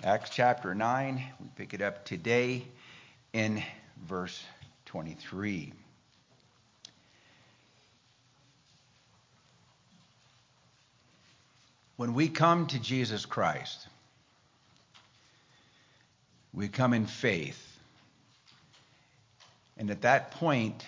Acts chapter 9, we pick it up today in verse 23. When we come to Jesus Christ, we come in faith. And at that point,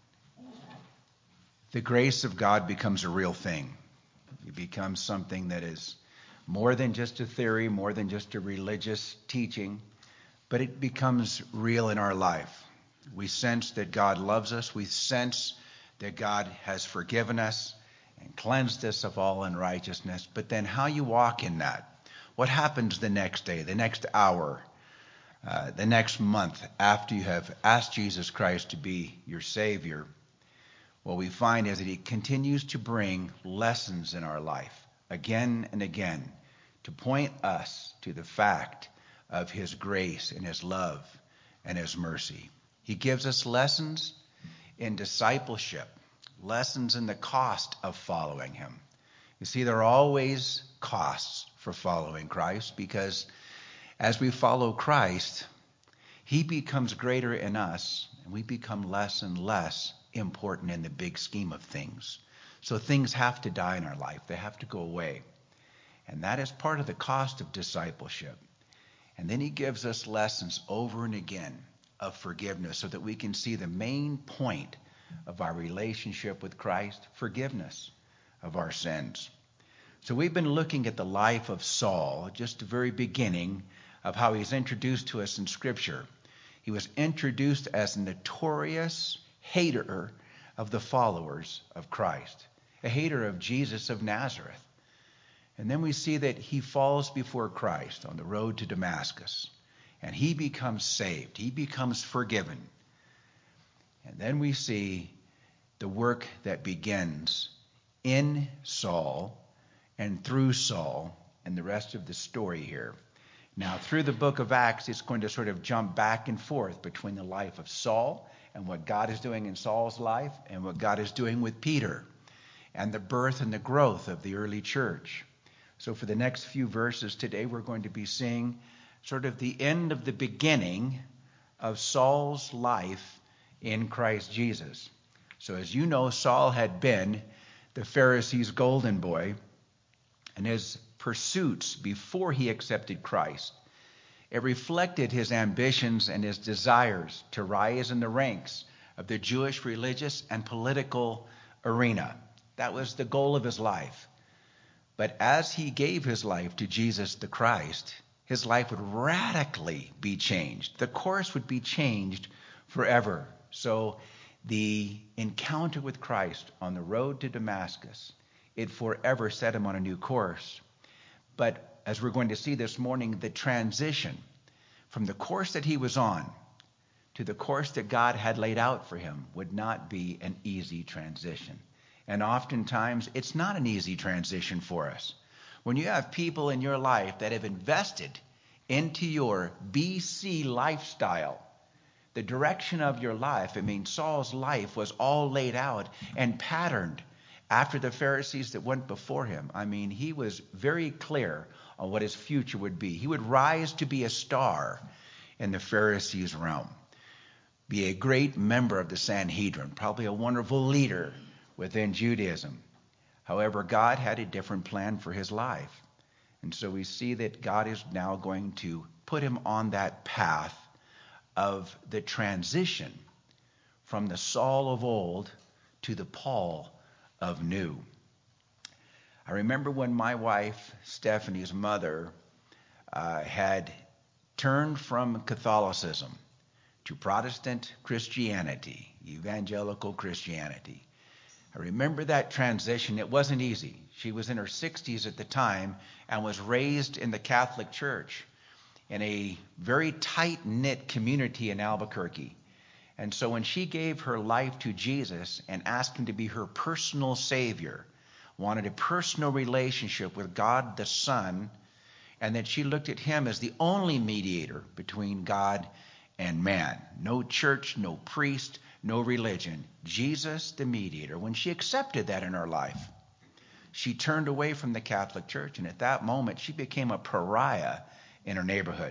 the grace of God becomes a real thing. It becomes something that is more than just a theory, more than just a religious teaching, but it becomes real in our life. We sense that God loves us. We sense that God has forgiven us and cleansed us of all unrighteousness. But then how you walk in that, what happens the next day, the next hour, the next month after you have asked Jesus Christ to be your Savior, what we find is that He continues to bring lessons in our life again and again to point us to the fact of His grace and His love and His mercy. He gives us lessons in discipleship, lessons in the cost of following Him. You see, there are always costs for following Christ, because as we follow Christ, He becomes greater in us, and we become less and less important in the big scheme of things. So things have to die in our life. They have to go away. And that is part of the cost of discipleship. And then He gives us lessons over and again of forgiveness so that we can see the main point of our relationship with Christ, forgiveness of our sins. So we've been looking at the life of Saul, just the very beginning of how he's introduced to us in Scripture. He was introduced as a notorious hater of the followers of Christ, a hater of Jesus of Nazareth. And then we see that he falls before Christ on the road to Damascus, and he becomes saved. He becomes forgiven. And then we see the work that begins in Saul and through Saul and the rest of the story here. Now, through the book of Acts, it's going to sort of jump back and forth between the life of Saul and what God is doing in Saul's life and what God is doing with Peter and the birth and the growth of the early church. So for the next few verses today, we're going to be seeing sort of the end of the beginning of Saul's life in Christ Jesus. So as you know, Saul had been the Pharisees' golden boy, and his pursuits before he accepted Christ, it reflected his ambitions and his desires to rise in the ranks of the Jewish religious and political arena. That was the goal of his life. But as he gave his life to Jesus the Christ, his life would radically be changed. The course would be changed forever. So the encounter with Christ on the road to Damascus, it forever set him on a new course. But as we're going to see this morning, the transition from the course that he was on to the course that God had laid out for him would not be an easy transition. And oftentimes, it's not an easy transition for us. When you have people in your life that have invested into your BC lifestyle, the direction of your life, Saul's life was all laid out and patterned after the Pharisees that went before him. He was very clear on what his future would be. He would rise to be a star in the Pharisees' realm, be a great member of the Sanhedrin, probably a wonderful leader within Judaism. However, God had a different plan for his life. And so we see that God is now going to put him on that path of the transition from the Saul of old to the Paul of new. I remember when my wife, Stephanie's mother, had turned from Catholicism to Protestant Christianity, evangelical Christianity. I remember that transition. It wasn't easy. She was in her 60s at the time and was raised in the Catholic Church in a very tight-knit community in Albuquerque. And so when she gave her life to Jesus and asked him to be her personal Savior, wanted a personal relationship with God the Son, and that she looked at him as the only mediator between God and man. No church, no priest, no religion. Jesus the mediator. When she accepted that in her life, she turned away from the Catholic Church, and at that moment she became a pariah in her neighborhood.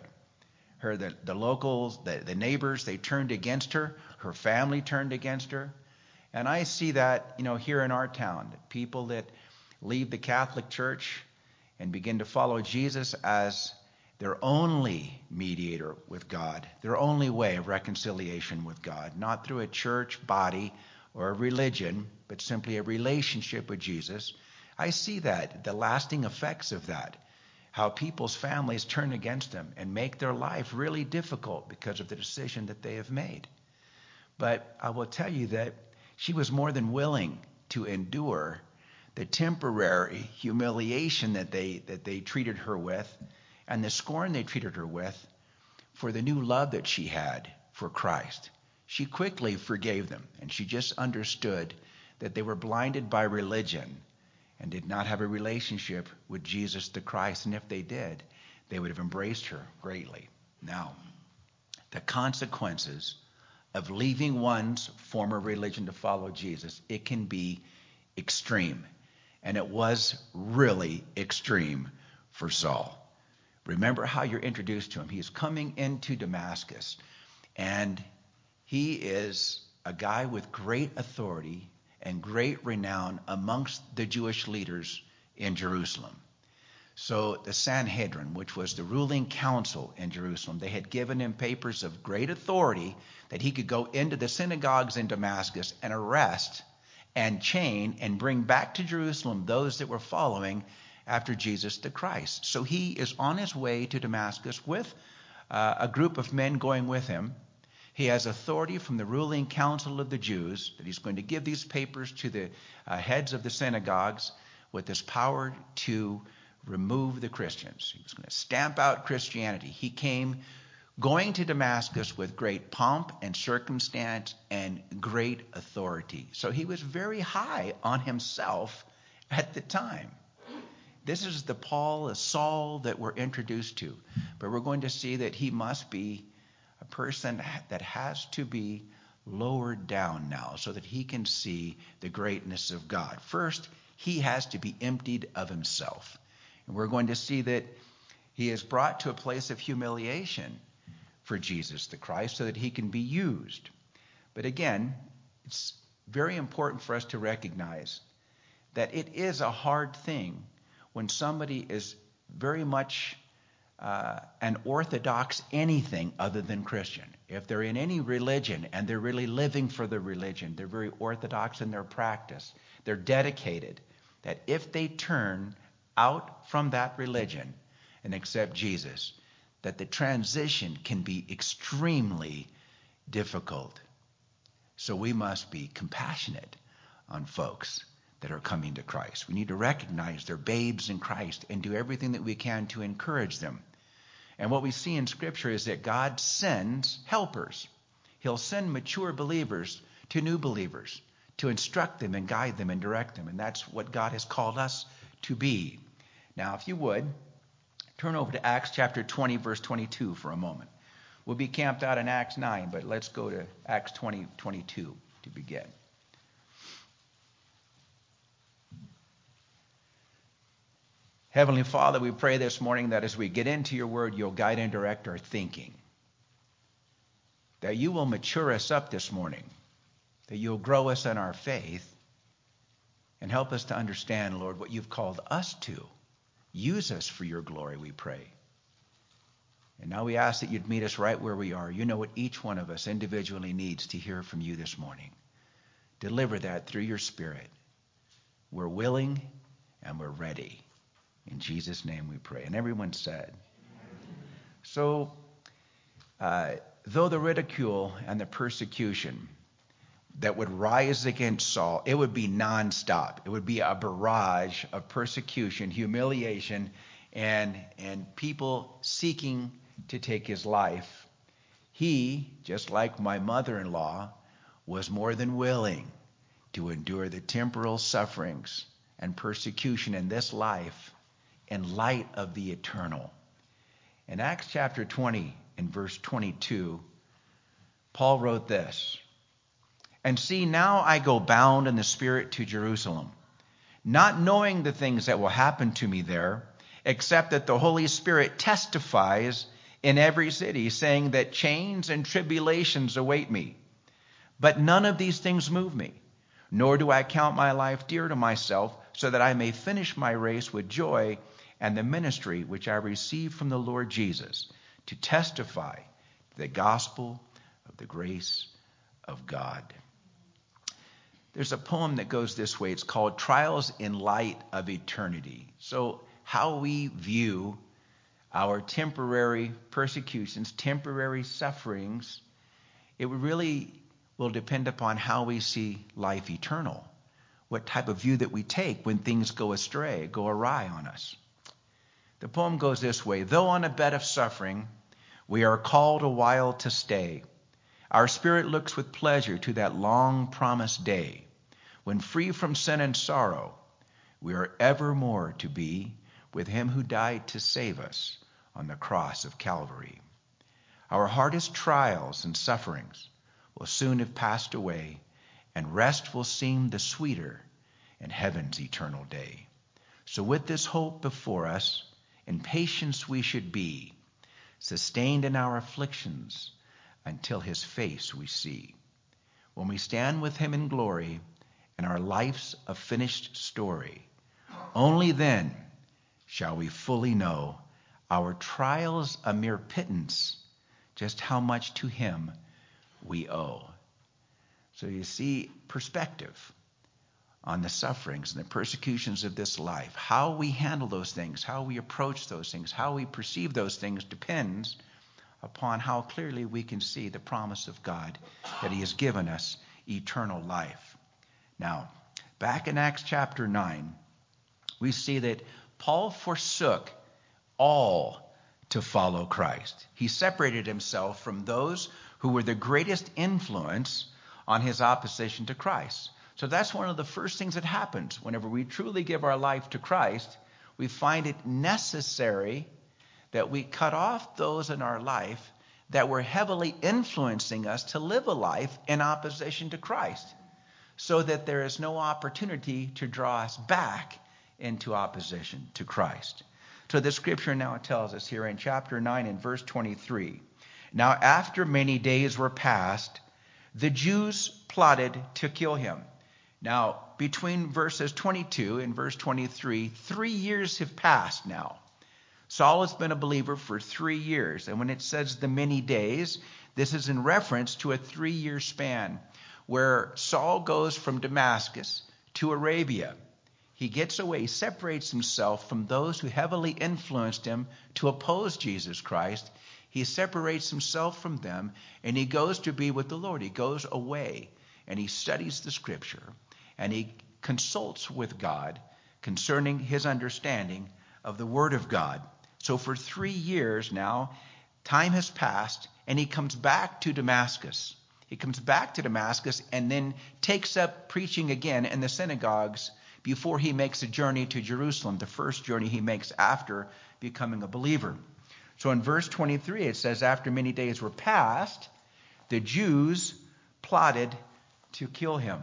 The locals, the neighbors, they turned against her. Her family turned against her. And I see that, here in our town, people that leave the Catholic Church and begin to follow Jesus as their only mediator with God, their only way of reconciliation with God, not through a church body or a religion, but simply a relationship with Jesus. I see that, the lasting effects of that, how people's families turn against them and make their life really difficult because of the decision that they have made. But I will tell you that she was more than willing to endure the temporary humiliation that they treated her with and the scorn they treated her with for the new love that she had for Christ. She quickly forgave them, and she just understood that they were blinded by religion and did not have a relationship with Jesus the Christ. And if they did, they would have embraced her greatly. Now, the consequences of leaving one's former religion to follow Jesus, it can be extreme. And it was really extreme for Saul. Remember how you're introduced to him. He is coming into Damascus, and he is a guy with great authority and great renown amongst the Jewish leaders in Jerusalem. So the Sanhedrin, which was the ruling council in Jerusalem, they had given him papers of great authority that he could go into the synagogues in Damascus and arrest and chain and bring back to Jerusalem those that were following after Jesus the Christ. So he is on his way to Damascus with a group of men going with him. He has authority from the ruling council of the Jews that he's going to give these papers to the heads of the synagogues with this power to remove the Christians. He was going to stamp out Christianity. He came going to Damascus with great pomp and circumstance and great authority. So he was very high on himself at the time. This is the Paul, the Saul that we're introduced to. But we're going to see that he must be a person that has to be lowered down now so that he can see the greatness of God. First, he has to be emptied of himself. And we're going to see that he is brought to a place of humiliation for Jesus the Christ so that he can be used. But again, it's very important for us to recognize that it is a hard thing when somebody is very much an orthodox anything other than Christian. If they're in any religion and they're really living for the religion, they're very orthodox in their practice, they're dedicated, that if they turn out from that religion and accept Jesus, that the transition can be extremely difficult. So we must be compassionate on folks that are coming to Christ. We need to recognize they're babes in Christ and do everything that we can to encourage them. And what we see in Scripture is that God sends helpers. He'll send mature believers to new believers to instruct them and guide them and direct them. And that's what God has called us to be. Now, if you would, turn over to Acts chapter 20, verse 22 for a moment. We'll be camped out in Acts 9, but let's go to Acts 20, 22 to begin. Heavenly Father, we pray this morning that as we get into your word, you'll guide and direct our thinking. That you will mature us up this morning. That you'll grow us in our faith and help us to understand, Lord, what you've called us to. Use us for your glory, we pray. And now we ask that you'd meet us right where we are. You know what each one of us individually needs to hear from you this morning. Deliver that through your Spirit. We're willing and we're ready. In Jesus' name we pray. And everyone said. So, though the ridicule and the persecution that would rise against Saul, it would be nonstop. It would be a barrage of persecution, humiliation, and people seeking to take his life. He, just like my mother-in-law, was more than willing to endure the temporal sufferings and persecution in this life in light of the eternal. In Acts chapter 20, in verse 22, Paul wrote this, "And see, now I go bound in the Spirit to Jerusalem, not knowing the things that will happen to me there, except that the Holy Spirit testifies in every city, saying that chains and tribulations await me. But none of these things move me, nor do I count my life dear to myself, so that I may finish my race with joy and the ministry which I received from the Lord Jesus, to testify to the gospel of the grace of God. There's a poem that goes this way. It's called Trials in Light of Eternity. So how we view our temporary persecutions, temporary sufferings, it really will depend upon how we see life eternal, what type of view that we take when things go astray, go awry on us. The poem goes this way: though on a bed of suffering, we are called a while to stay. Our spirit looks with pleasure to that long promised day, when free from sin and sorrow, we are evermore to be with him who died to save us on the cross of Calvary. Our hardest trials and sufferings will soon have passed away, and rest will seem the sweeter in heaven's eternal day. So with this hope before us, in patience we should be, sustained in our afflictions until his face we see. When we stand with him in glory, and our life's a finished story, only then shall we fully know our trials a mere pittance, just how much to him we owe. So you see perspective on the sufferings and the persecutions of this life. How we handle those things, how we approach those things, how we perceive those things depends upon how clearly we can see the promise of God that he has given us eternal life. Now, back in Acts chapter 9, we see that Paul forsook all to follow Christ. He separated himself from those who were the greatest influence on his opposition to Christ. So that's one of the first things that happens. Whenever we truly give our life to Christ, we find it necessary that we cut off those in our life that were heavily influencing us to live a life in opposition to Christ, so that there is no opportunity to draw us back into opposition to Christ. So the scripture now tells us here in chapter 9 and verse 23, now after many days were passed, the Jews plotted to kill him. Now, between verses 22 and verse 23, 3 years have passed now. Saul has been a believer for 3 years. And when it says the many days, this is in reference to a 3-year span where Saul goes from Damascus to Arabia. He gets away, separates himself from those who heavily influenced him to oppose Jesus Christ. He separates himself from them, and he goes to be with the Lord. He goes away, and he studies the scripture, and he consults with God concerning his understanding of the word of God. So for 3 years now, time has passed, and he comes back to Damascus. He comes back to Damascus and then takes up preaching again in the synagogues before he makes a journey to Jerusalem, the first journey he makes after becoming a believer. So in verse 23, it says, after many days were passed, the Jews plotted to kill him.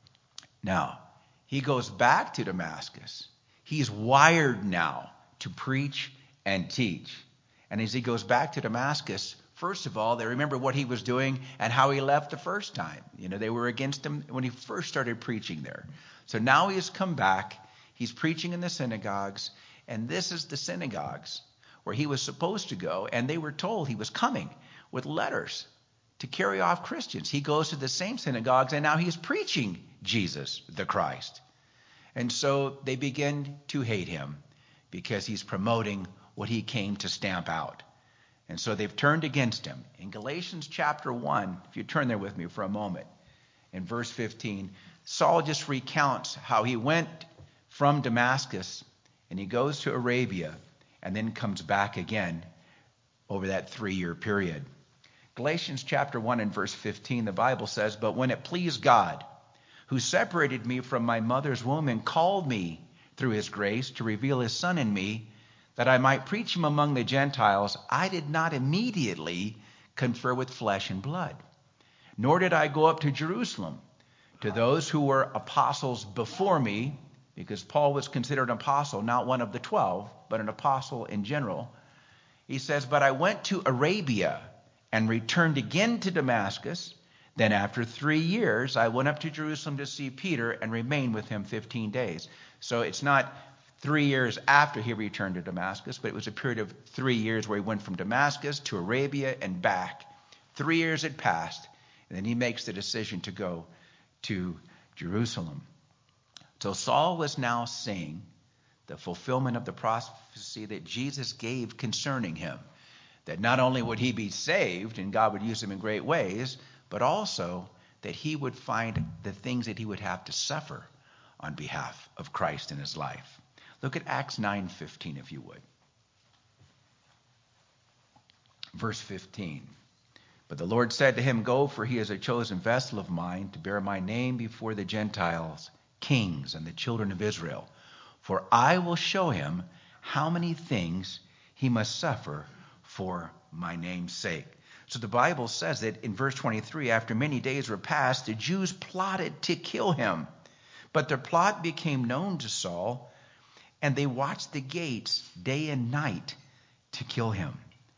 Now, he goes back to Damascus. He's wired now to preach and teach. And as he goes back to Damascus, first of all, they remember what he was doing and how he left the first time. They were against him when he first started preaching there. So now he has come back. He's preaching in the synagogues. And this is the synagogues where he was supposed to go. And they were told he was coming with letters to carry off Christians. He goes to the same synagogues, and now he's preaching Jesus, the Christ. And so they begin to hate him because he's promoting what he came to stamp out. And so they've turned against him. In Galatians chapter 1, if you turn there with me for a moment, in verse 15, Saul just recounts how he went from Damascus and he goes to Arabia and then comes back again over that 3-year period. Galatians chapter 1 and verse 15, the Bible says, but when it pleased God, who separated me from my mother's womb and called me through his grace to reveal his Son in me, that I might preach him among the Gentiles, I did not immediately confer with flesh and blood, nor did I go up to Jerusalem to those who were apostles before me, because Paul was considered an apostle, not one of the 12, but an apostle in general. He says, "But I went to Arabia and returned again to Damascus. Then after 3 years, I went up to Jerusalem to see Peter and remained with him 15 days. So it's not 3 years after he returned to Damascus, but it was a period of 3 years where he went from Damascus to Arabia and back. 3 years had passed, and then he makes the decision to go to Jerusalem. So Saul was now seeing the fulfillment of the prophecy that Jesus gave concerning him, that not only would he be saved and God would use him in great ways, but also that he would find the things that he would have to suffer on behalf of Christ in his life. Look at Acts 9:15, if you would. Verse 15. "But the Lord said to him, Go, for he is a chosen vessel of mine to bear my name before the Gentiles, kings, and the children of Israel. For I will show him how many things he must suffer for my name's sake." So the Bible says that in verse 23, after many days were passed, the Jews plotted to kill him. But their plot became known to Saul, and they watched the gates day and night to kill him.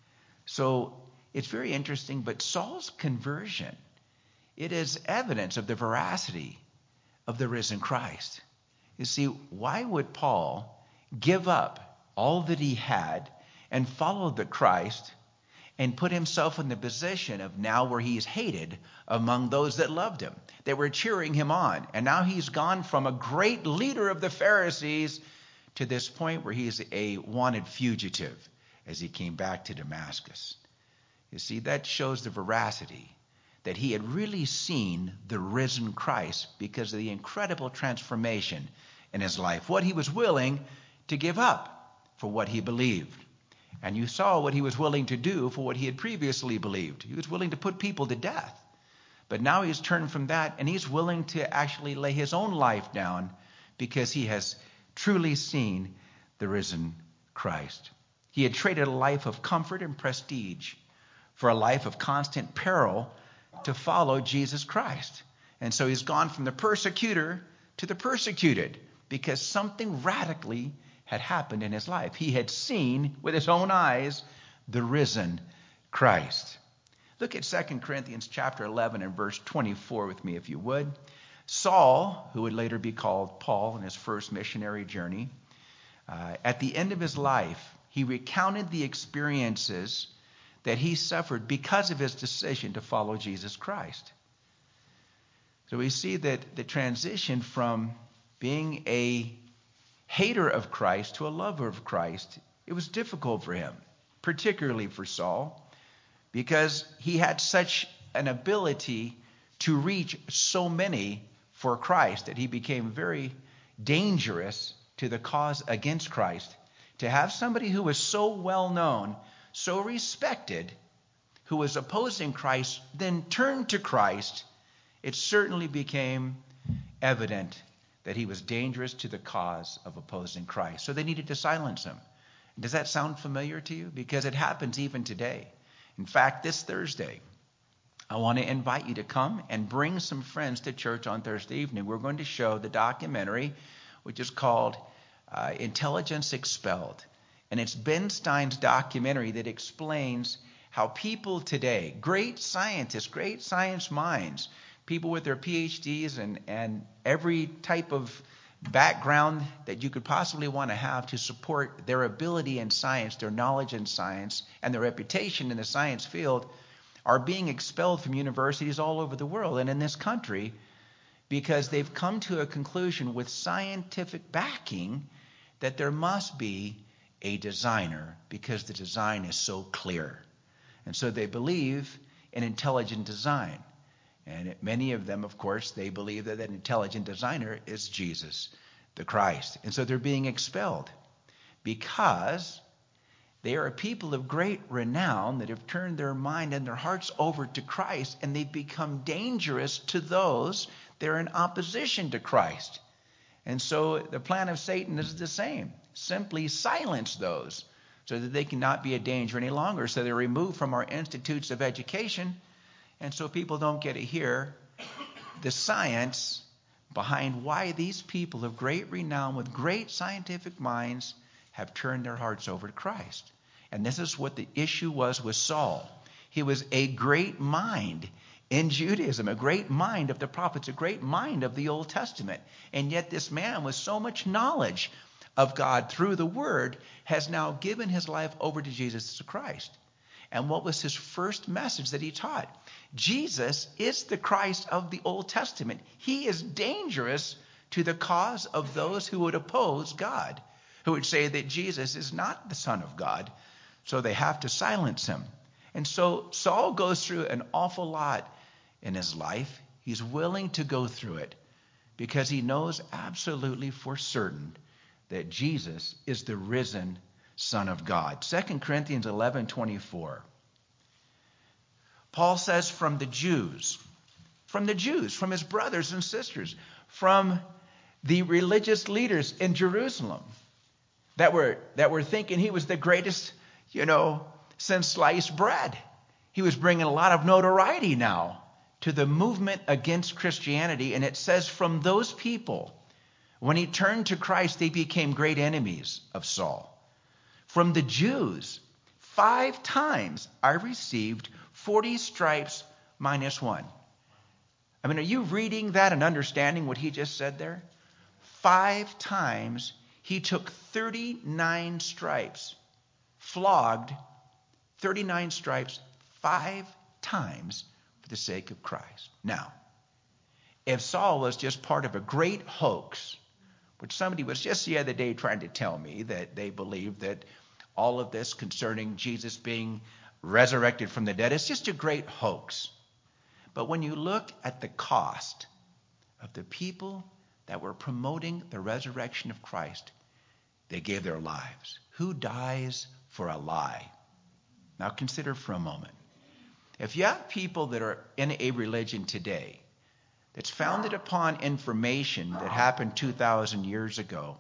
So it's very interesting, but Saul's conversion, it is evidence of the veracity of the risen Christ. You see, why would Paul give up all that he had and follow the Christ and put himself in the position of now where he's hated among those that loved him? They were cheering him on. And now he's gone from a great leader of the Pharisees to this point where he's a wanted fugitive as he came back to Damascus. You see, that shows the veracity that he had really seen the risen Christ because of the incredible transformation in his life, what he was willing to give up for what he believed. And you saw what he was willing to do for what he had previously believed. He was willing to put people to death. But now he's turned from that, and he's willing to actually lay his own life down because he has truly seen the risen Christ. He had traded a life of comfort and prestige for a life of constant peril to follow Jesus Christ. And so he's gone from the persecutor to the persecuted because something radically had happened in his life. He had seen with his own eyes the risen Christ. Look at 2 Corinthians chapter 11 and verse 24 with me, if you would. Saul, who would later be called Paul in his first missionary journey, at the end of his life, he recounted the experiences that he suffered because of his decision to follow Jesus Christ. So we see that the transition from being a hater of Christ to a lover of Christ, it was difficult for him, particularly for Saul, because he had such an ability to reach so many for Christ that he became very dangerous to the cause against Christ. To have somebody who was so well known, so respected, who was opposing Christ, then turn to Christ, it certainly became evident that he was dangerous to the cause of opposing Christ. So they needed to silence him. Does that sound familiar to you? Because it happens even today. In fact, this Thursday, I want to invite you to come and bring some friends to church on Thursday evening. We're going to show the documentary, which is called Intelligence Expelled. And it's Ben Stein's documentary that explains how people today, great scientists, great science minds, people with their PhDs and every type of background that you could possibly want to have to support their ability in science, their knowledge in science, and their reputation in the science field, are being expelled from universities all over the world and in this country because they've come to a conclusion with scientific backing that there must be a designer because the design is so clear. And so they believe in intelligent design. And many of them, of course, they believe that an intelligent designer is Jesus, the Christ. And so they're being expelled because they are a people of great renown that have turned their mind and their hearts over to Christ, and they've become dangerous to those that are in opposition to Christ. And so the plan of Satan is the same. Simply silence those so that they cannot be a danger any longer. So they're removed from our institutes of education. And so people don't get to hear the science behind why these people of great renown with great scientific minds have turned their hearts over to Christ. And this is what the issue was with Saul. He was a great mind in Judaism, a great mind of the prophets, a great mind of the Old Testament. And yet this man with so much knowledge of God through the Word has now given his life over to Jesus Christ. And what was his first message that he taught? Jesus is the Christ of the Old Testament. He is dangerous to the cause of those who would oppose God, who would say that Jesus is not the Son of God, so they have to silence him. And so Saul goes through an awful lot in his life. He's willing to go through it because he knows absolutely for certain that Jesus is the risen Son of God. 2 Corinthians 11:24. Paul says from the Jews, from his brothers and sisters, from the religious leaders in Jerusalem that were thinking he was the greatest, since sliced bread. He was bringing a lot of notoriety now to the movement against Christianity. And it says from those people, when he turned to Christ, they became great enemies of Saul. From the Jews, 5 times I received 40 stripes minus 1. I mean, are you reading that and understanding what he just said there? 5 times he took 39 stripes, flogged 39 stripes 5 times for the sake of Christ. Now, if Saul was just part of a great hoax, which somebody was just the other day trying to tell me that they believed that all of this concerning Jesus being resurrected from the dead is just a great hoax. But when you look at the cost of the people that were promoting the resurrection of Christ, they gave their lives. Who dies for a lie? Now consider for a moment. If you have people that are in a religion today that's founded upon information that happened 2,000 years ago,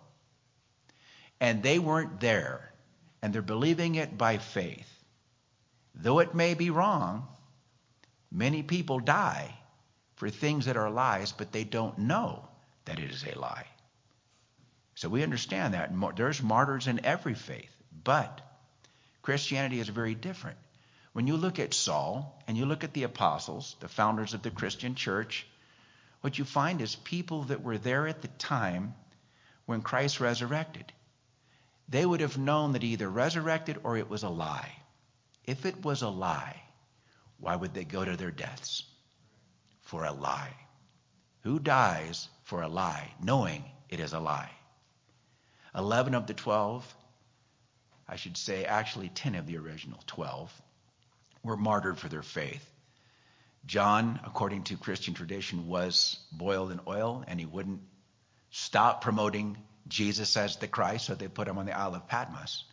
and they weren't there, and they're believing it by faith, though it may be wrong, many people die for things that are lies, but they don't know that it is a lie. So we understand that. There's martyrs in every faith, but Christianity is very different. When you look at Saul and you look at the apostles, the founders of the Christian church, what you find is people that were there at the time when Christ resurrected. They would have known that he either resurrected or it was a lie. If it was a lie, why would they go to their deaths? For a lie. Who dies for a lie, knowing it is a lie? 11 of the 12, I should say actually 10 of the original 12, were martyred for their faith. John, according to Christian tradition, was boiled in oil, and he wouldn't stop promoting Jesus as the Christ, so they put him on the Isle of Patmos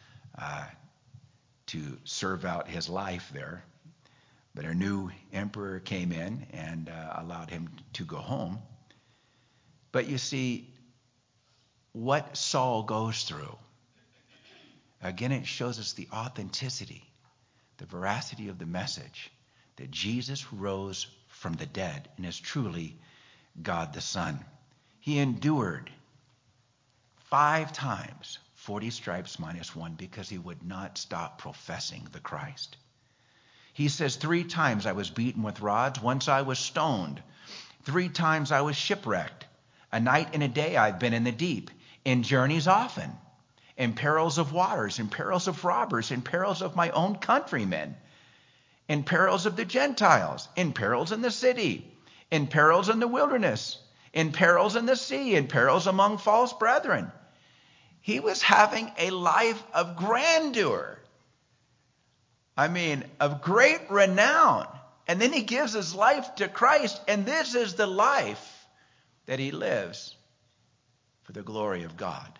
to serve out his life there. But a new emperor came in and allowed him to go home. But you see, what Saul goes through, again, it shows us the authenticity, the veracity of the message that Jesus rose from the dead and is truly God the Son. He endured 5 times 40 stripes minus 1 because he would not stop professing the Christ. He says 3 times I was beaten with rods. Once I was stoned. 3 times I was shipwrecked. A night and a day I've been in the deep. In journeys often. In perils of waters. In perils of robbers. In perils of my own countrymen. In perils of the Gentiles. In perils in the city. In perils in the wilderness. In perils in the sea. In perils among false brethren. He was having a life of grandeur. I mean, of great renown. And then he gives his life to Christ. And this is the life that he lives for the glory of God.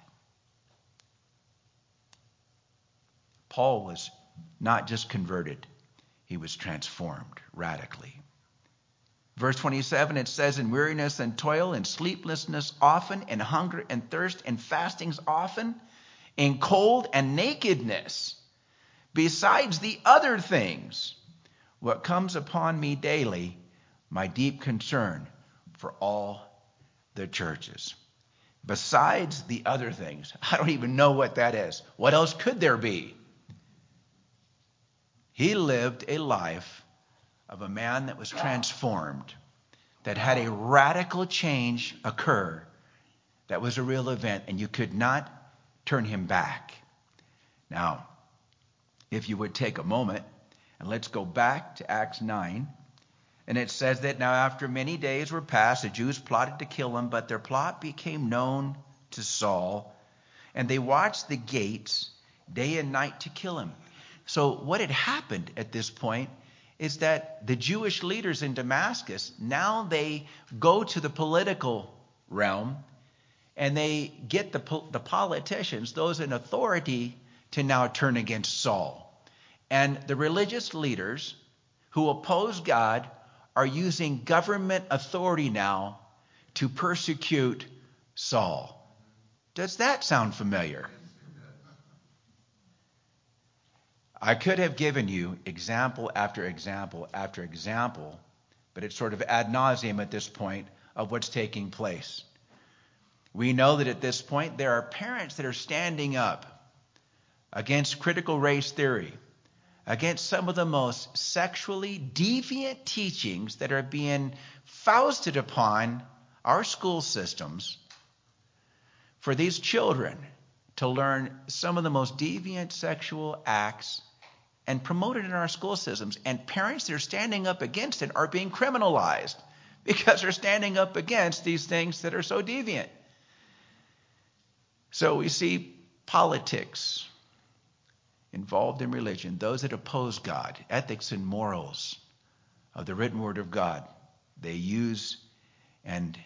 Paul was not just converted. He was transformed radically. Verse 27, it says, in weariness and toil, in sleeplessness often, in hunger and thirst, in fastings often, in cold and nakedness, besides the other things, what comes upon me daily, my deep concern for all the churches. Besides the other things, I don't even know what that is. What else could there be? He lived a life of a man that was transformed, that had a radical change occur, that was a real event, and you could not turn him back. Now, if you would take a moment, and let's go back to Acts 9, and it says that now after many days were passed, the Jews plotted to kill him, but their plot became known to Saul, and they watched the gates day and night to kill him. So what had happened at this point is that the Jewish leaders in Damascus, now they go to the political realm, and they get the politicians, those in authority, to now turn against Saul. And the religious leaders who oppose God are using government authority now to persecute Saul. Does that sound familiar? I could have given you example after example after example, but it's sort of ad nauseum at this point of what's taking place. We know that at this point there are parents that are standing up against critical race theory, against some of the most sexually deviant teachings that are being foisted upon our school systems for these children to learn some of the most deviant sexual acts and promoted in our school systems. And parents that are standing up against it are being criminalized because they're standing up against these things that are so deviant. So we see politics involved in religion, those that oppose God, ethics and morals of the written word of God. They use and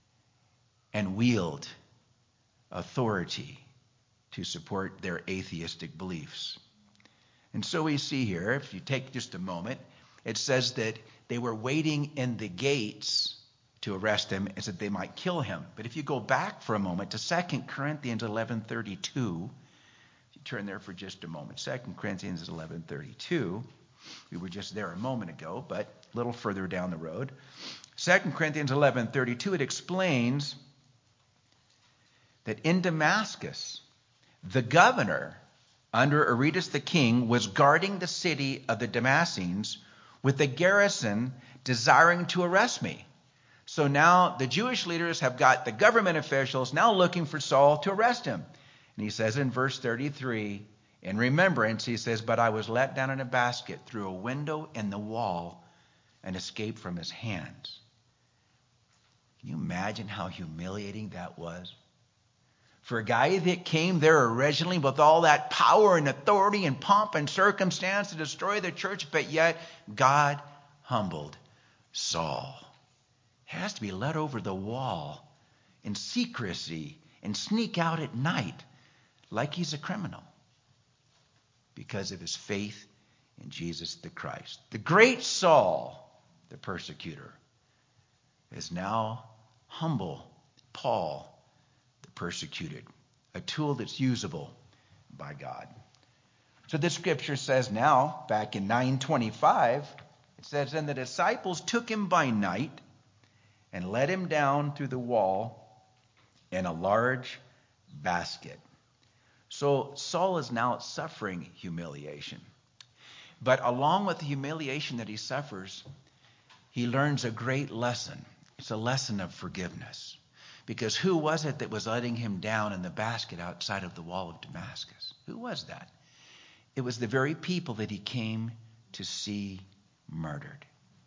wield authority to support their atheistic beliefs. And so we see here, if you take just a moment, it says that they were waiting in the gates to arrest him and said they might kill him. But if you go back for a moment to 2 Corinthians 11:32, if you turn there for just a moment, 2 Corinthians 11:32, we were just there a moment ago, but a little further down the road. 2 Corinthians 11:32, it explains that in Damascus, the governor under Aretas the king was guarding the city of the Damascenes with a garrison desiring to arrest me. So now the Jewish leaders have got the government officials now looking for Saul to arrest him. And he says in verse 33, in remembrance, he says, but I was let down in a basket through a window in the wall and escaped from his hands. Can you imagine how humiliating that was? For a guy that came there originally with all that power and authority and pomp and circumstance to destroy the church, but yet God humbled Saul. He has to be led over the wall in secrecy and sneak out at night like he's a criminal because of his faith in Jesus the Christ. The great Saul, the persecutor, is now humble Paul, the persecuted, a tool that's usable by God. So the scripture says now, back in 9:25, it says, and the disciples took him by night and let him down through the wall in a large basket. So Saul is now suffering humiliation. But along with the humiliation that he suffers, he learns a great lesson. It's a lesson of forgiveness. Because who was it that was letting him down in the basket outside of the wall of Damascus? Who was that? It was the very people that he came to see murdered.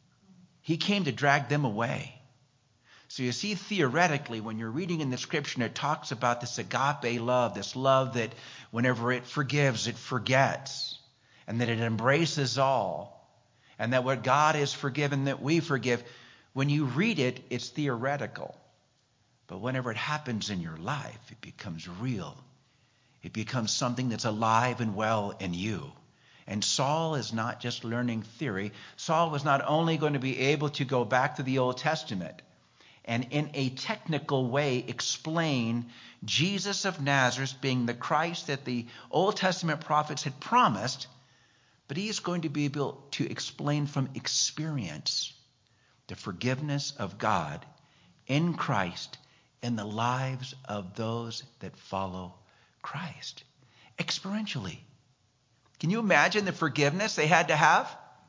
He came to drag them away. So you see, theoretically, when you're reading in the scripture, it talks about this agape love, this love that whenever it forgives, it forgets, and that it embraces all, and that what God has forgiven, that we forgive. When you read it, it's theoretical. But whenever it happens in your life, it becomes real. It becomes something that's alive and well in you. And Saul is not just learning theory. Saul was not only going to be able to go back to the Old Testament and in a technical way explain Jesus of Nazareth being the Christ that the Old Testament prophets had promised, but he is going to be able to explain from experience the forgiveness of God in Christ in the lives of those that follow Christ. Experientially. Can you imagine the forgiveness they had to have?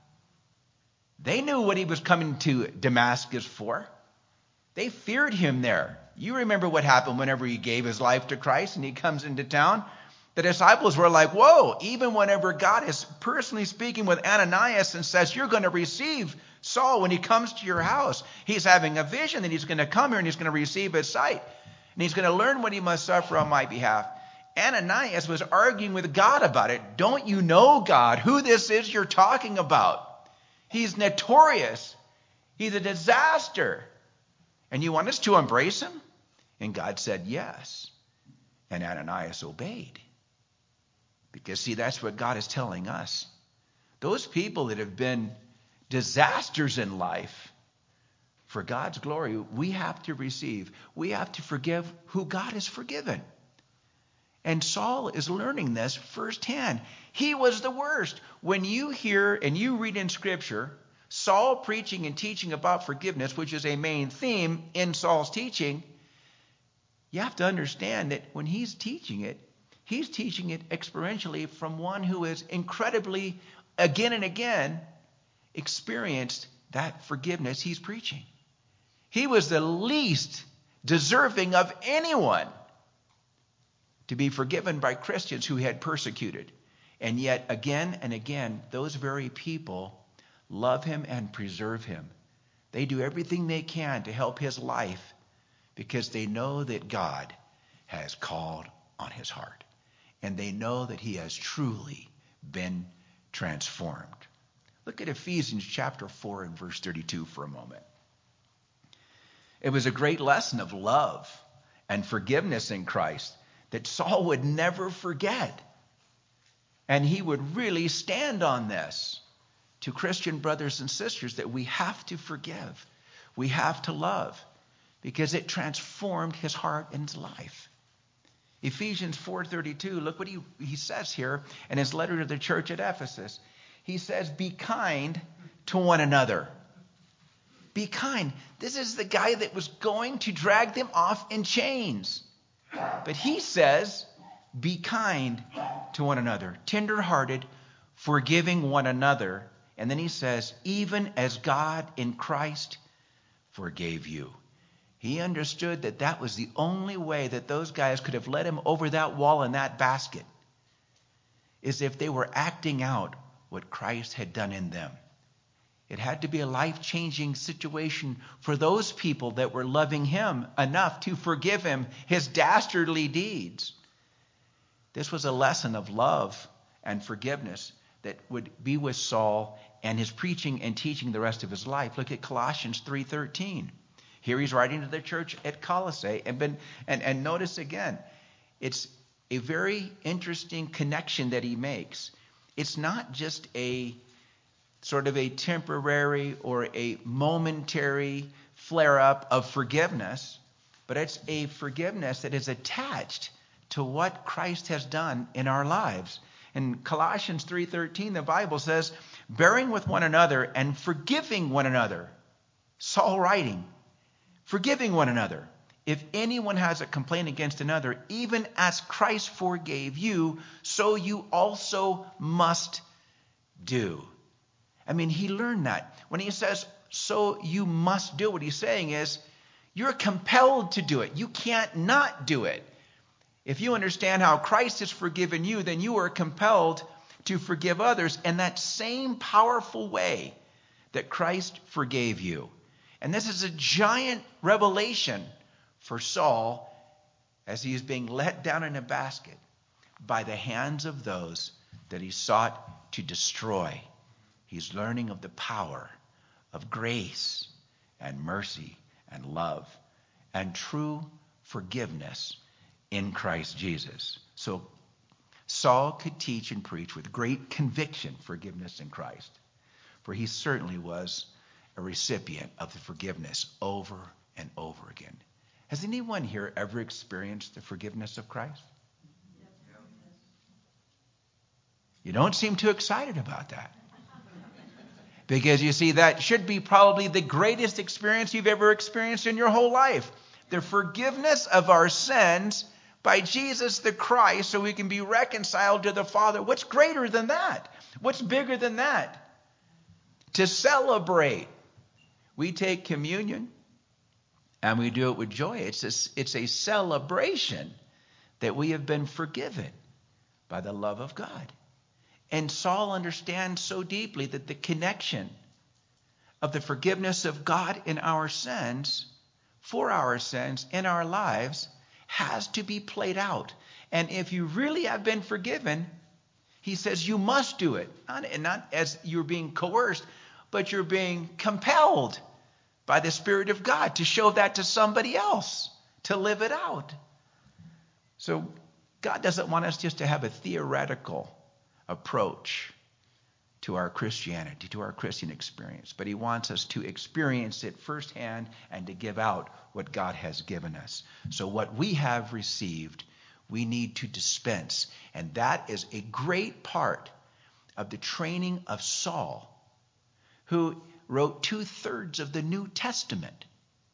They knew what he was coming to Damascus for. They feared him there. You remember what happened whenever he gave his life to Christ and he comes into town? The disciples were like, whoa, even whenever God is personally speaking with Ananias and says, you're going to receive Saul when he comes to your house. He's having a vision that he's going to come here and he's going to receive his sight. And he's going to learn what he must suffer on my behalf. Ananias was arguing with God about it. Don't you know, God, who this is you're talking about? He's notorious. He's a disaster. And you want us to embrace him? And God said yes. And Ananias obeyed. Because, see, that's what God is telling us. Those people that have been disasters in life, for God's glory, we have to receive. We have to forgive who God has forgiven. And Saul is learning this firsthand. He was the worst. When you hear and you read in Scripture, Saul preaching and teaching about forgiveness, which is a main theme in Saul's teaching, you have to understand that when he's teaching it experientially from one who has incredibly, again and again, experienced that forgiveness he's preaching. He was the least deserving of anyone to be forgiven by Christians who had persecuted. And yet, again and again, those very people love him and preserve him. They do everything they can to help his life because they know that God has called on his heart. And they know that he has truly been transformed. Look at Ephesians chapter 4 and verse 32 for a moment. It was a great lesson of love and forgiveness in Christ that Saul would never forget. And he would really stand on this to Christian brothers and sisters that we have to forgive. We have to love because it transformed his heart and his life. Ephesians 4:32, look what he says here in his letter to the church at Ephesus. He says, be kind to one another. Be kind. This is the guy that was going to drag them off in chains. But he says, be kind to one another, tender-hearted, forgiving one another. And then he says, even as God in Christ forgave you. He understood that that was the only way that those guys could have led him over that wall in that basket, is if they were acting out what Christ had done in them. It had to be a life-changing situation for those people that were loving him enough to forgive him his dastardly deeds. This was a lesson of love and forgiveness that would be with Saul and his preaching and teaching the rest of his life. Look at Colossians 3:13. Here he's writing to the church at Colossae. And notice again, it's a very interesting connection that he makes. It's not just a sort of a temporary or a momentary flare-up of forgiveness, but it's a forgiveness that is attached to what Christ has done in our lives. In Colossians 3:13, the Bible says, bearing with one another and forgiving one another. Saul writing, forgiving one another. If anyone has a complaint against another, even as Christ forgave you, so you also must do. I mean, he learned that. When he says, so you must do, what he's saying is, you're compelled to do it. You can't not do it. If you understand how Christ has forgiven you, then you are compelled to forgive others in that same powerful way that Christ forgave you. And this is a giant revelation for Saul as he is being let down in a basket by the hands of those that he sought to destroy. He's learning of the power of grace and mercy and love and true forgiveness in Christ Jesus. So Saul could teach and preach with great conviction forgiveness in Christ, for he certainly was a recipient of the forgiveness over and over again. Has anyone here ever experienced the forgiveness of Christ? You don't seem too excited about that. Because you see, that should be probably the greatest experience you've ever experienced in your whole life. The forgiveness of our sins by Jesus the Christ so we can be reconciled to the Father. What's greater than that? What's bigger than that? To celebrate, we take communion and we do it with joy. It's a celebration that we have been forgiven by the love of God. And Saul understands so deeply that the connection of the forgiveness of God in our sins, for our sins in our lives, has to be played out. And if you really have been forgiven, he says you must do it. Not as you're being coerced, but you're being compelled by the Spirit of God to show that to somebody else, to live it out. So God doesn't want us just to have a theoretical approach to our Christianity, to our Christian experience, but he wants us to experience it firsthand and to give out what God has given us. So what we have received, we need to dispense. And that is a great part of the training of Saul, who wrote 2/3 of the New Testament.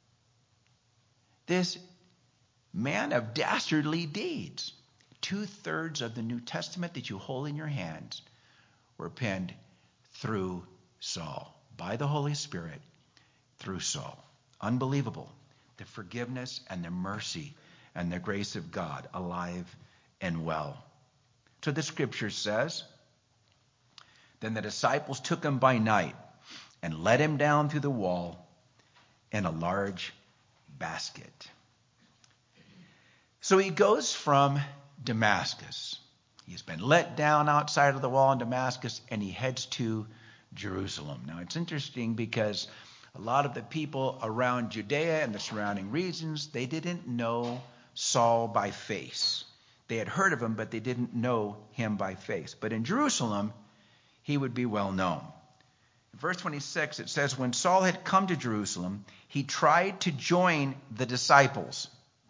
This man of dastardly deeds. 2/3 of the New Testament that you hold in your hands were penned through Saul, by the Holy Spirit, through Saul. Unbelievable. The forgiveness and the mercy and the grace of God, alive and well. So the scripture says, then the disciples took him by night and let him down through the wall in a large basket. So he goes from Damascus. He's been let down outside of the wall in Damascus, and he heads to Jerusalem. Now, it's interesting because a lot of the people around Judea and the surrounding regions, they didn't know Saul by face. They had heard of him, but they didn't know him by face. But in Jerusalem, he would be well known. In verse 26, it says, when Saul had come to Jerusalem, he tried to join the disciples.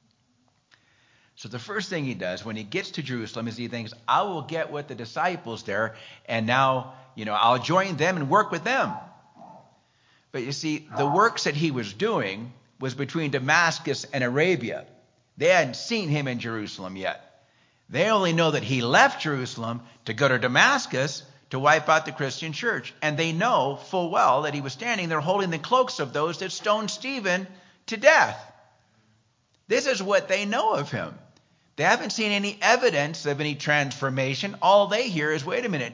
So the first thing he does when he gets to Jerusalem is he thinks, I will get with the disciples there, and now, I'll join them and work with them. But you see, the works that he was doing was between Damascus and Arabia. They hadn't seen him in Jerusalem yet. They only know that he left Jerusalem to go to Damascus to wipe out the Christian church. And they know full well that he was standing there holding the cloaks of those that stoned Stephen to death. This is what they know of him. They haven't seen any evidence of any transformation. All they hear is, wait a minute,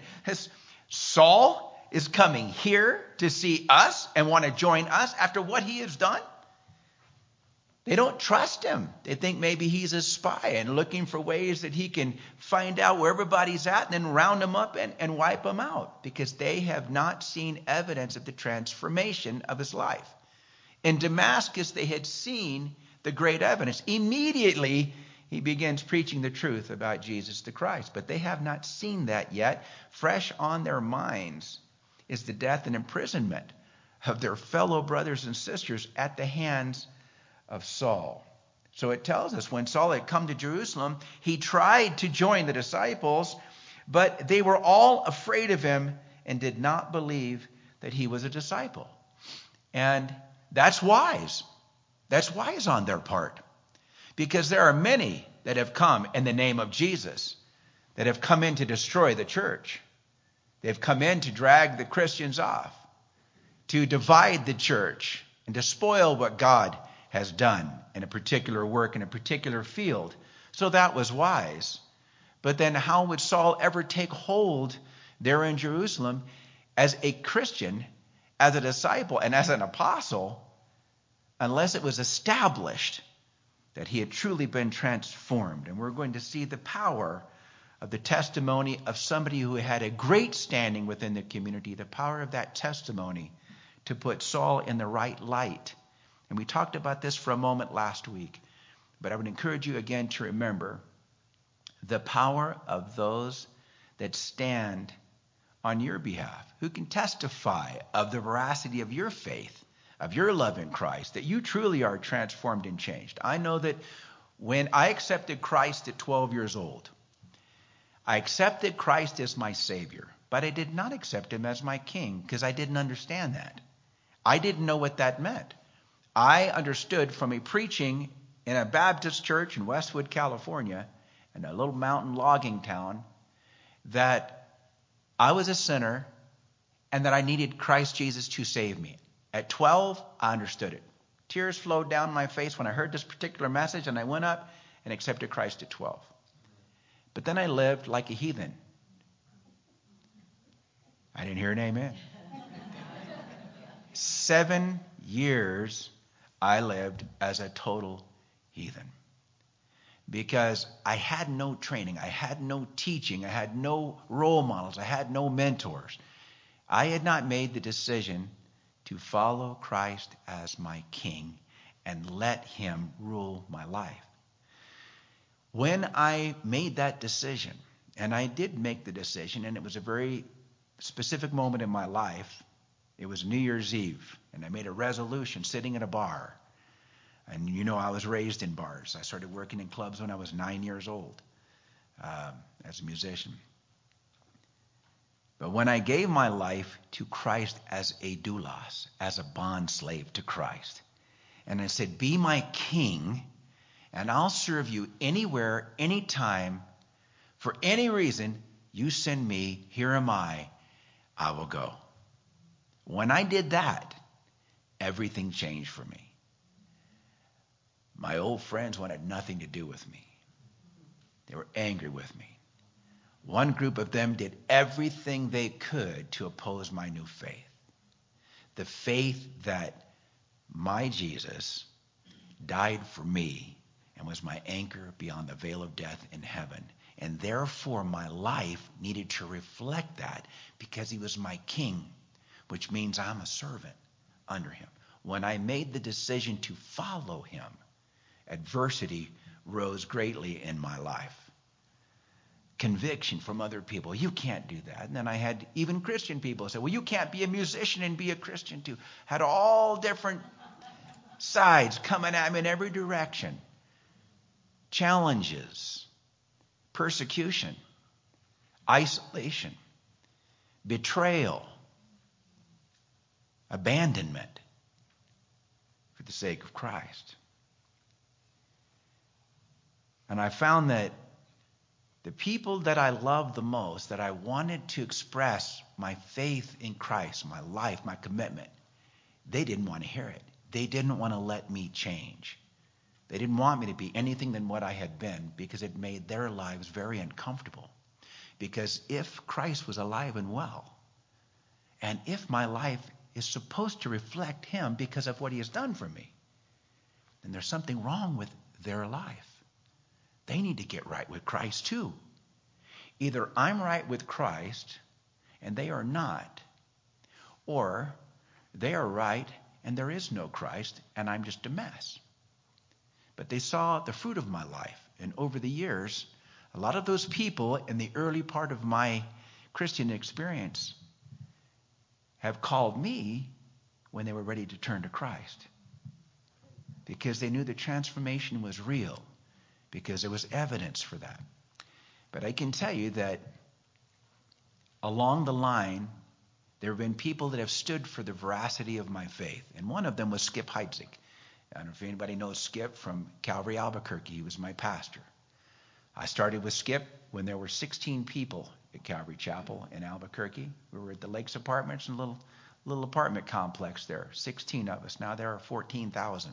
Saul is coming here to see us and want to join us after what he has done? They don't trust him. They think maybe he's a spy and looking for ways that he can find out where everybody's at and then round them up and wipe them out, because they have not seen evidence of the transformation of his life. In Damascus, they had seen the great evidence. Immediately, he begins preaching the truth about Jesus the Christ. But they have not seen that yet. Fresh on their minds is the death and imprisonment of their fellow brothers and sisters at the hands of Saul. So it tells us when Saul had come to Jerusalem, he tried to join the disciples, but they were all afraid of him and did not believe that he was a disciple. And that's wise. That's wise on their part. Because there are many that have come in the name of Jesus, that have come in to destroy the church. They've come in to drag the Christians off, to divide the church, and to spoil what God has done in a particular work, in a particular field. So that was wise. But then how would Saul ever take hold there in Jerusalem as a Christian, as a disciple, and as an apostle, unless it was established that he had truly been transformed? And we're going to see the power of the testimony of somebody who had a great standing within the community, the power of that testimony to put Saul in the right light. And we talked about this for a moment last week, but I would encourage you again to remember the power of those that stand on your behalf, who can testify of the veracity of your faith, of your love in Christ, that you truly are transformed and changed. I know that when I accepted Christ at 12 years old, I accepted Christ as my Savior, but I did not accept him as my King because I didn't understand that. I didn't know what that meant. I understood from a preaching in a Baptist church in Westwood, California, in a little mountain logging town, that I was a sinner and that I needed Christ Jesus to save me. At 12, I understood it. Tears flowed down my face when I heard this particular message, and I went up and accepted Christ at 12. But then I lived like a heathen. I didn't hear an amen. 7 years I lived as a total heathen. Because I had no training, I had no teaching, I had no role models, I had no mentors. I had not made the decision to follow Christ as my King and let him rule my life. When I made that decision, and I did make the decision, and it was a very specific moment in my life. It was New Year's Eve, and I made a resolution sitting at a bar. And you know, I was raised in bars. I started working in clubs when I was 9 years old as a musician. But when I gave my life to Christ as a doulos, as a bond slave to Christ, and I said, be my king, and I'll serve you anywhere, anytime, for any reason, you send me, here am I will go. When I did that, everything changed for me. My old friends wanted nothing to do with me. They were angry with me. One group of them did everything they could to oppose my new faith. The faith that my Jesus died for me and was my anchor beyond the veil of death in heaven. And therefore my life needed to reflect that because he was my king, which means I'm a servant under him. When I made the decision to follow him, adversity rose greatly in my life. Conviction from other people. You can't do that. And then I had even Christian people say, well, you can't be a musician and be a Christian too. Had all different sides coming at me in every direction. Challenges, persecution, isolation, betrayal, abandonment for the sake of Christ. And I found that the people that I loved the most, that I wanted to express my faith in Christ, my life, my commitment, they didn't want to hear it. They didn't want to let me change. They didn't want me to be anything than what I had been because it made their lives very uncomfortable. Because if Christ was alive and well, and if my life is supposed to reflect him because of what he has done for me, then there's something wrong with their life. They need to get right with Christ too. Either I'm right with Christ and they are not, or they are right and there is no Christ and I'm just a mess. But they saw the fruit of my life. And over the years, a lot of those people in the early part of my Christian experience have called me when they were ready to turn to Christ. Because they knew the transformation was real. Because there was evidence for that. But I can tell you that along the line, there have been people that have stood for the veracity of my faith. And one of them was Skip Heitzig. I don't know if anybody knows Skip from Calvary Albuquerque. He was my pastor. I started with Skip when there were 16 people at Calvary Chapel in Albuquerque. We were at the Lakes Apartments, and a little apartment complex there. 16 of us. Now there are 14,000.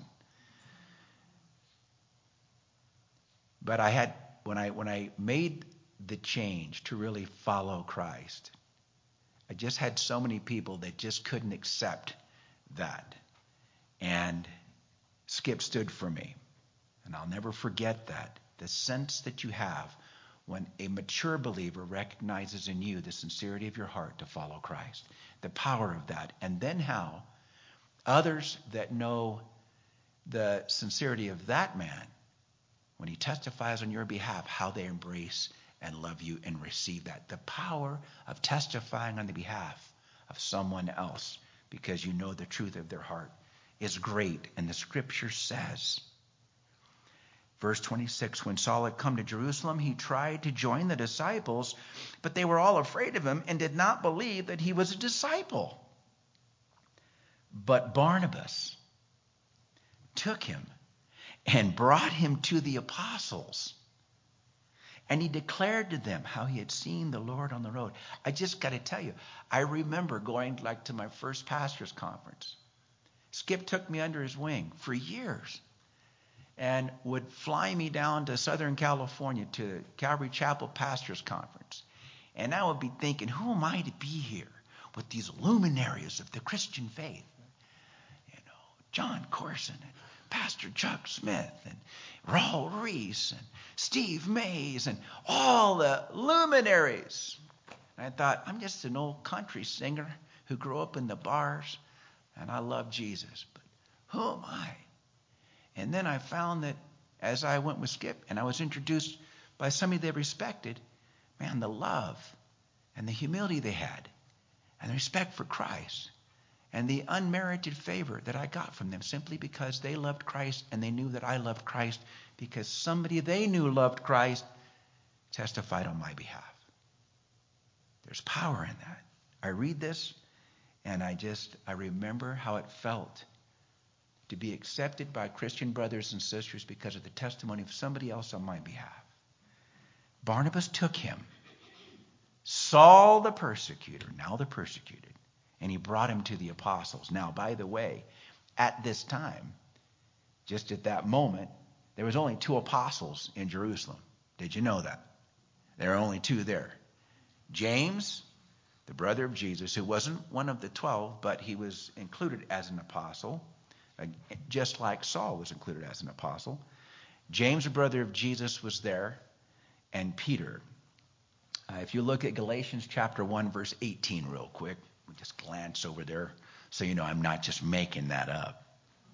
But when I made the change to really follow Christ, I just had so many people that just couldn't accept that. And Skip stood for me. And I'll never forget that. The sense that you have when a mature believer recognizes in you the sincerity of your heart to follow Christ. The power of that. And then how others that know the sincerity of that man, when he testifies on your behalf, how they embrace and love you and receive that. The power of testifying on the behalf of someone else because you know the truth of their heart is great. And the scripture says, verse 26, when Saul had come to Jerusalem, he tried to join the disciples, but they were all afraid of him and did not believe that he was a disciple. But Barnabas took him and brought him to the apostles. And he declared to them how he had seen the Lord on the road. I just got to tell you, I remember going to my first pastor's conference. Skip took me under his wing for years and would fly me down to Southern California to Calvary Chapel Pastors Conference. And I would be thinking, who am I to be here with these luminaries of the Christian faith? John Corson and Pastor Chuck Smith and Raul Reese and Steve Mays and all the luminaries. And I thought, I'm just an old country singer who grew up in the bars, and I love Jesus. But who am I? And then I found that as I went with Skip and I was introduced by somebody they respected, man, the love and the humility they had and the respect for Christ and the unmerited favor that I got from them simply because they loved Christ and they knew that I loved Christ because somebody they knew loved Christ testified on my behalf. There's power in that. I read this and I remember how it felt to be accepted by Christian brothers and sisters because of the testimony of somebody else on my behalf. Barnabas took him, Saul the persecutor, now the persecuted, and he brought him to the apostles. Now, by the way, at this time, just at that moment, there was only 2 apostles in Jerusalem. Did you know that? There are only 2 there. James, the brother of Jesus, who wasn't one of the 12, but he was included as an apostle, just like Saul was included as an apostle. James, the brother of Jesus, was there, and Peter. If you look at Galatians chapter 1, verse 18 real quick, we just glance over there so you know I'm not just making that up.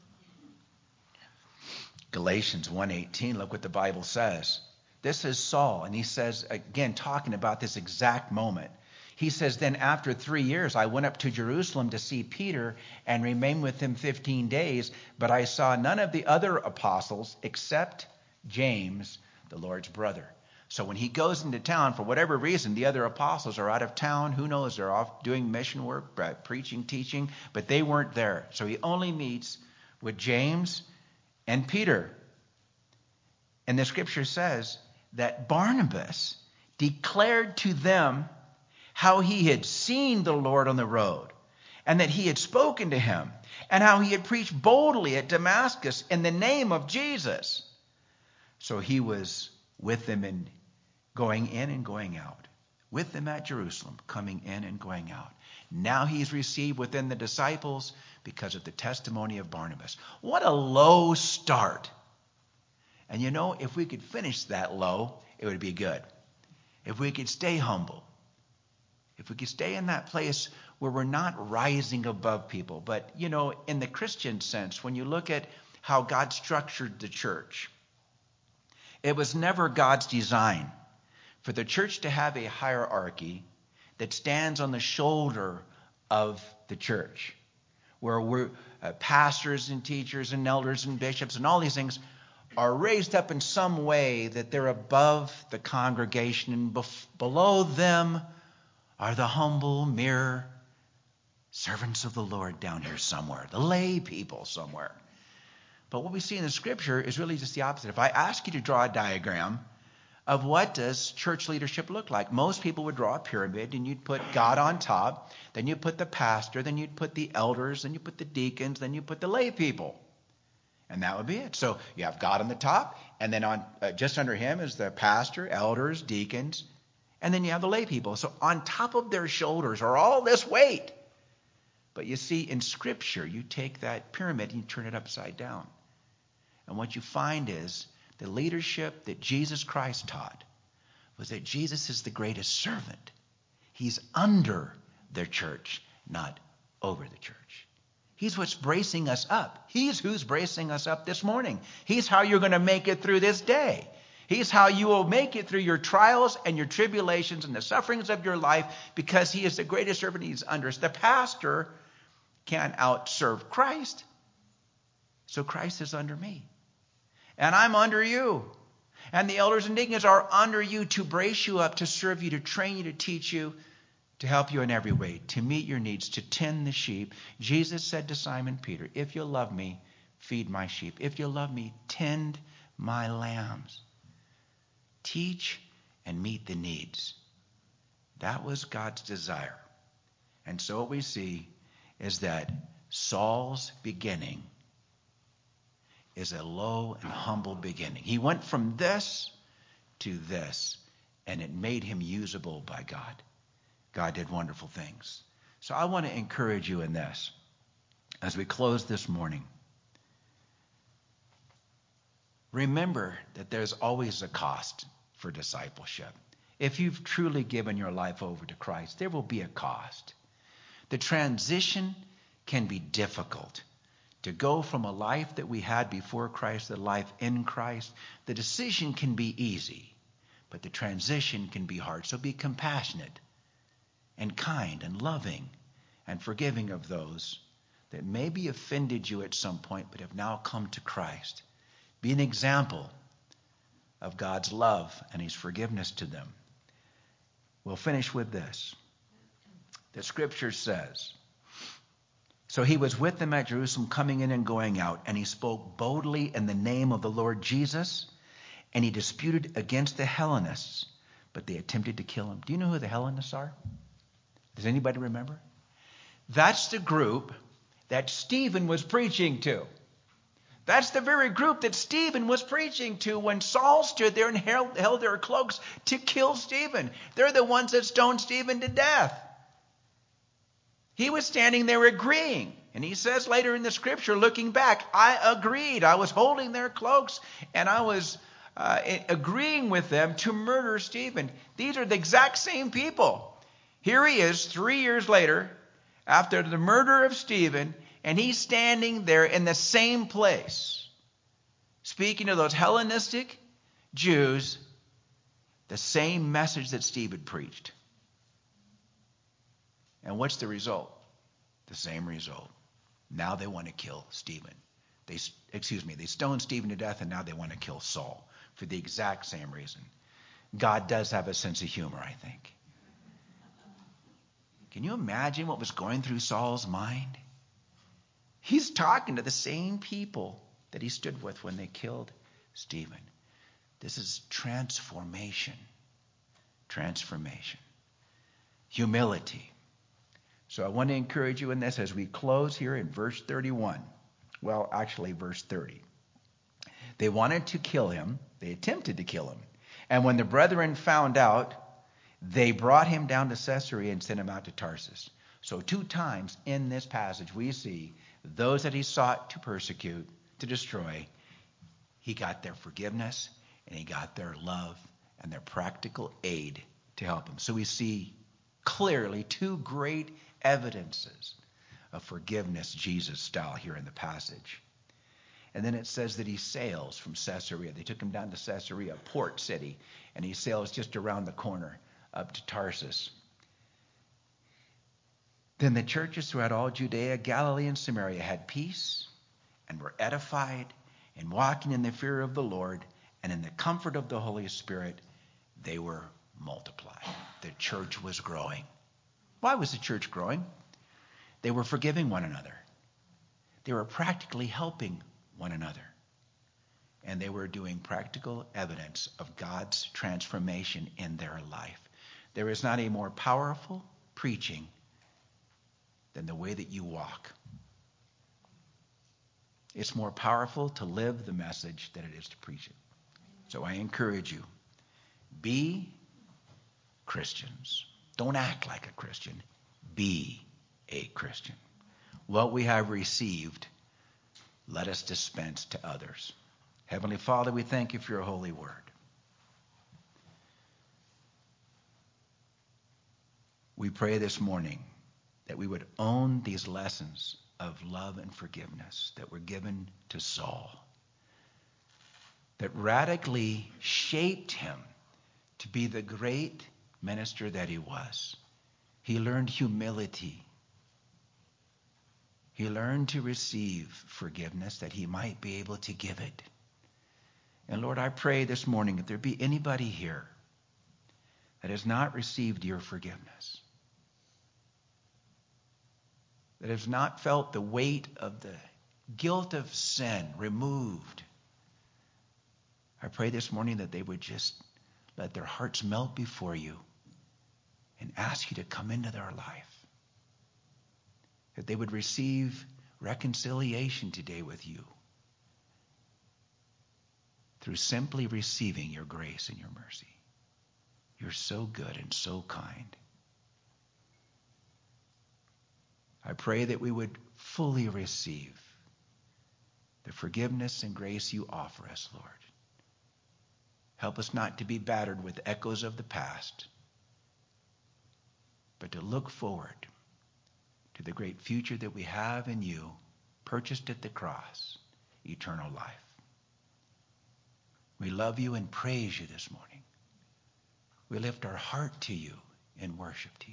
Galatians 1:18, look what the Bible says. This is Saul, and he says, again, talking about this exact moment. He says, then after 3 years, I went up to Jerusalem to see Peter and remained with him 15 days, but I saw none of the other apostles except James, the Lord's brother. So when he goes into town, for whatever reason, the other apostles are out of town. Who knows? They're off doing mission work, preaching, teaching, but they weren't there. So he only meets with James and Peter. And the scripture says that Barnabas declared to them how he had seen the Lord on the road and that he had spoken to him and how he had preached boldly at Damascus in the name of Jesus. So he was with them in going in and going out, with them at Jerusalem, coming in and going out. Now he's received within the disciples because of the testimony of Barnabas. What a low start. And if we could finish that low, it would be good. If we could stay humble. If we could stay in that place where we're not rising above people. But, in the Christian sense, when you look at how God structured the church, it was never God's design for the church to have a hierarchy that stands on the shoulder of the church, where we're pastors and teachers and elders and bishops and all these things are raised up in some way that they're above the congregation, and below them are the humble, mere servants of the Lord down here somewhere, the lay people somewhere. But what we see in the scripture is really just the opposite. If I ask you to draw a diagram of what does church leadership look like, most people would draw a pyramid, and you'd put God on top, then you'd put the pastor, then you'd put the elders, then you put the deacons, then you put the lay people. And that would be it. So you have God on the top, and then on just under him is the pastor, elders, deacons, and then you have the lay people. So on top of their shoulders are all this weight. But you see, in Scripture, you take that pyramid and you turn it upside down. And what you find is the leadership that Jesus Christ taught was that Jesus is the greatest servant. He's under the church, not over the church. He's what's bracing us up. He's who's bracing us up this morning. He's how you're going to make it through this day. He's how you will make it through your trials and your tribulations and the sufferings of your life, because he is the greatest servant. He's under us. The pastor can't outserve Christ. So Christ is under me. And I'm under you. And the elders and deacons are under you to brace you up, to serve you, to train you, to teach you, to help you in every way, to meet your needs, to tend the sheep. Jesus said to Simon Peter, if you love me, feed my sheep. If you love me, tend my lambs. Teach and meet the needs. That was God's desire. And so what we see is that Saul's beginning is a low and humble beginning. He went from this to this, and it made him usable by God. God did wonderful things. So I want to encourage you in this as we close this morning. Remember that there's always a cost for discipleship. If you've truly given your life over to Christ, there will be a cost. The transition can be difficult. To go from a life that we had before Christ to life in Christ, the decision can be easy, but the transition can be hard. So be compassionate and kind and loving and forgiving of those that maybe offended you at some point but have now come to Christ. Be an example of God's love and his forgiveness to them. We'll finish with this. The scripture says, so he was with them at Jerusalem, coming in and going out, and he spoke boldly in the name of the Lord Jesus, and he disputed against the Hellenists, but they attempted to kill him. Do you know who the Hellenists are? Does anybody remember? That's the group that Stephen was preaching to. That's the very group that Stephen was preaching to when Saul stood there and held their cloaks to kill Stephen. They're the ones that stoned Stephen to death. He was standing there agreeing. And he says later in the scripture, looking back, I agreed. I was holding their cloaks and I was agreeing with them to murder Stephen. These are the exact same people. Here he is 3 years later after the murder of Stephen, and he's standing there in the same place, speaking to those Hellenistic Jews, the same message that Stephen preached. And what's the result? The same result. Now they want to kill Stephen. They stoned Stephen to death, and now they want to kill Saul for the exact same reason. God does have a sense of humor, I think. Can you imagine what was going through Saul's mind? He's talking to the same people that he stood with when they killed Stephen. This is transformation. Transformation. Humility. So I want to encourage you in this as we close here in verse 31. Well, actually verse 30. They wanted to kill him. They attempted to kill him. And when the brethren found out, they brought him down to Caesarea and sent him out to Tarsus. So 2 times in this passage we see those that he sought to persecute, to destroy, he got their forgiveness and he got their love and their practical aid to help him. So we see clearly 2 great evidences of forgiveness, Jesus style, here in the passage. And then it says that he sails from Caesarea. They took him down to Caesarea, a port city, and he sails just around the corner up to Tarsus. Then the churches throughout all Judea, Galilee, and Samaria had peace and were edified and walking in the fear of the Lord and in the comfort of the Holy Spirit, they were multiplied. The church was growing. Why was the church growing? They were forgiving one another. They were practically helping one another. And they were doing practical evidence of God's transformation in their life. There is not a more powerful preaching than the way that you walk. It's more powerful to live the message than it is to preach it. So I encourage you, be Christians. Don't act like a Christian. Be a Christian. What we have received, let us dispense to others. Heavenly Father, we thank you for your holy word. We pray this morning that we would own these lessons of love and forgiveness that were given to Saul, that radically shaped him to be the great minister that he was. He learned humility. He learned to receive forgiveness that he might be able to give it. And Lord, I pray this morning, if there be anybody here that has not received your forgiveness, that has not felt the weight of the guilt of sin removed. I pray this morning that they would just let their hearts melt before you and ask you to come into their life. That they would receive reconciliation today with you through simply receiving your grace and your mercy. You're so good and so kind. I pray that we would fully receive the forgiveness and grace you offer us, Lord. Help us not to be battered with echoes of the past, but to look forward to the great future that we have in you, purchased at the cross, eternal life. We love you and praise you this morning. We lift our heart to you in worship to you.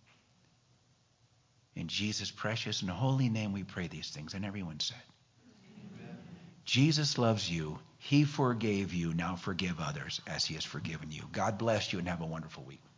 In Jesus' precious and holy name we pray these things. And everyone said, Amen. Jesus loves you. He forgave you. Now forgive others as he has forgiven you. God bless you and have a wonderful week.